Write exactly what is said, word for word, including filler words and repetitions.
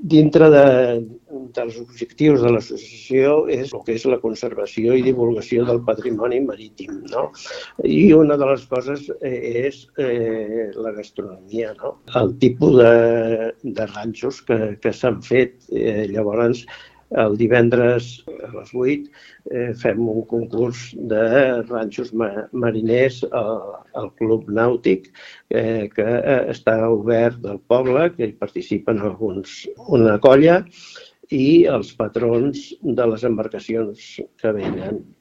dintre de, dels objectius de l'associació és el que és la conservació i divulgació del patrimoni marítim, no? I una de les coses és eh, la gastronomia, no? El tipus de, de ranxos que, que s'han fet. Eh, llavors, el divendres a les vuit eh, fem un concurs de ranxos ma mariners al, al Club Nàutic eh, que està obert al poble, que hi participen alguns, una colla, i els patrons de les embarcacions que venen.